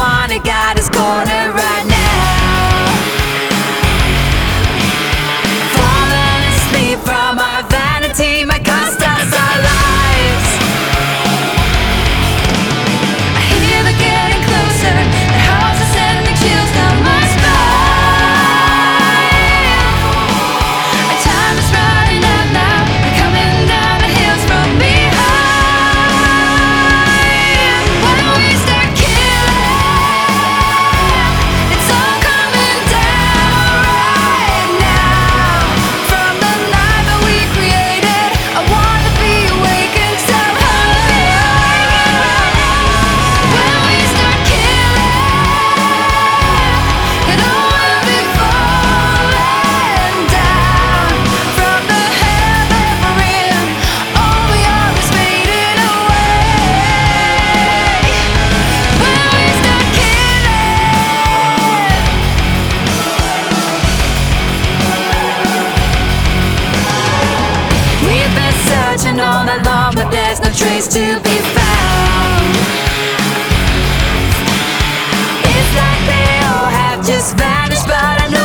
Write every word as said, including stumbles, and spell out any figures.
wanna got his corner right now. Falling asleep from our vanity might cost us our lives. I hear they're getting closer, the house is sending chills down my spine. Our time is running out now, we're coming down the hills from behind. Why don't we start killing? It's all coming down right now. From the night that we created, I want to be awakened somehow. When we start killing, it all will be falling down. From the hell that we're in, all we are is fading away. When we start killing, we've been searching all night long, but there's no trace to be found. It's like they all have just vanished, but I know